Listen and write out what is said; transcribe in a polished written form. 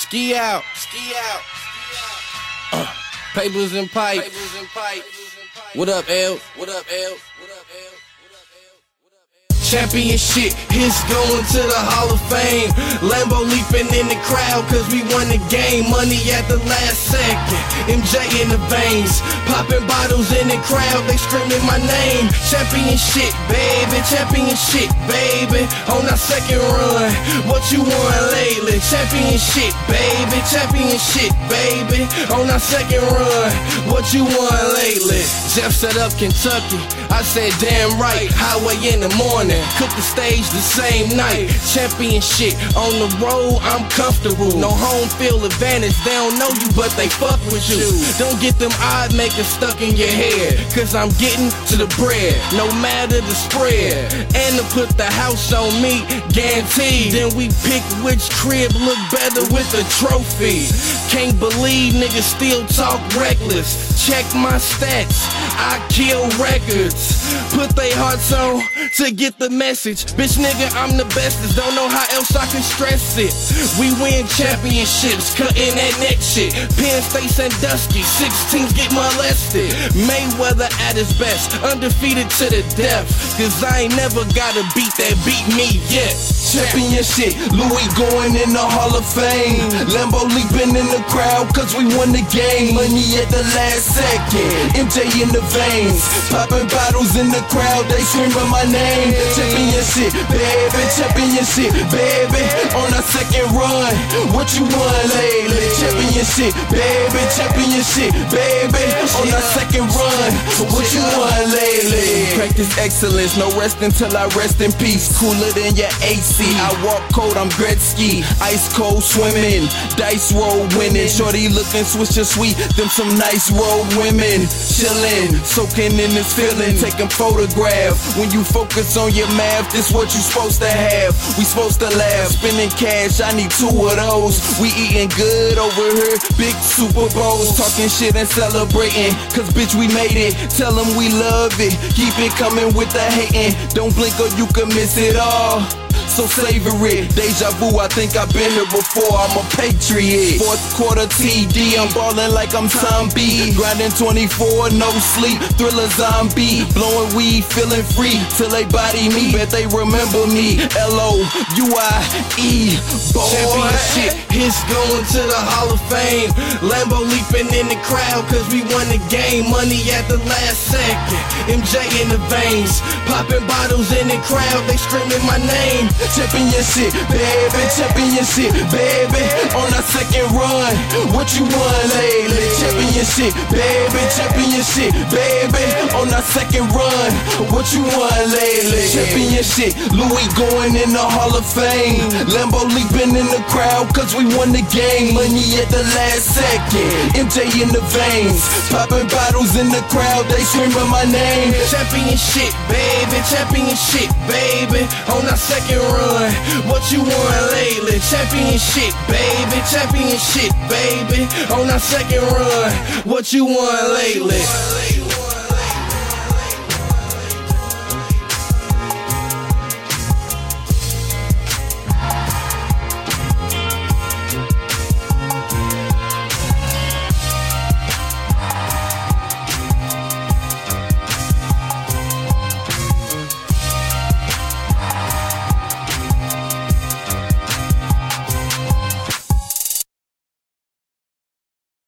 Ski out. Papers and pipe. What up, L? Championship, hits going to the Hall of Fame. Lambo leaping in the crowd cause we won the game. Money at the last second, MJ in the veins. Popping bottles in the crowd, they screaming my name. Championship, baby, championship, baby. On our second run, what you won lately? Championship, baby, championship, baby. On our second run, what you won lately? Jeff set up Kentucky, I said damn right. Highway in the morning, cook the stage the same night. Championship, on the road, I'm comfortable. No home field advantage, they don't know you, but they fuck with you. Don't get them odd makers stuck in your head, cause I'm getting to the bread, no matter the spread. And to put the house on me, guaranteed. Then we pick which crib look better with a trophy. Can't believe niggas still talk reckless. Check my stats, I kill records. Put they hearts on to get the message. Bitch nigga, I'm the bestest, don't know how else I can stress it. We win championships, cutting that neck shit. Penn State, Sandusky, 16s get molested. Mayweather at his best, undefeated to the death. Cause I ain't never gotta beat that beat me yet. Championship, Louis going in the Hall of Fame. Lambo leaping in the crowd cause we won the game. Money at the last second, MJ in the veins. Popping bottles in the crowd, they screaming my name. Championship, baby, championship, baby. On our second run, what you won lately? Championship, baby, championship, baby. On our second run, what you won lately? Practice excellence, no rest until I rest in peace. Cooler than your AC, I walk cold, I'm Gretzky. Ice cold swimming, dice roll winning. Shorty looking Swisher sweet, them some nice road women. Chillin', soaking in this feeling, taking photographs. When you focus on your math, this what you supposed to have. We supposed to laugh, spending cash, I need 2 of those. We eating good over here, big Super Bowls. Talking shit and celebrating, cause bitch we made it. Tell them we love it, keep it coming with the hating. Don't blink or you can miss it all, so savor it. Deja vu, I think I've been here before, I'm a patriot. Fourth quarter TD, I'm ballin' like I'm Tom B. Grinding 24, no sleep, thriller zombie. Blowing weed, feeling free, till they body me. Bet they remember me, L-O-U-I-E, boy. Championship, hits going to the Hall of Fame. Lambo leaping in the crowd cause we won the game. Money at the last second, MJ in the veins. Popping bottles in the crowd, they screaming my name. Championship, baby, championship, baby. On our second run, what you won lately? Championship, baby, championship, baby. On our second run, what you won lately? Championship, Louis going in the Hall of Fame. Lambo leaping in the crowd cause we won the game. Money at the last second, MJ in the veins. Popping bottles in the crowd, they screaming my name. Championship, baby, championship, baby. On our second run, what you won lately? Championship, baby, championship, baby. On our second run, what you won lately?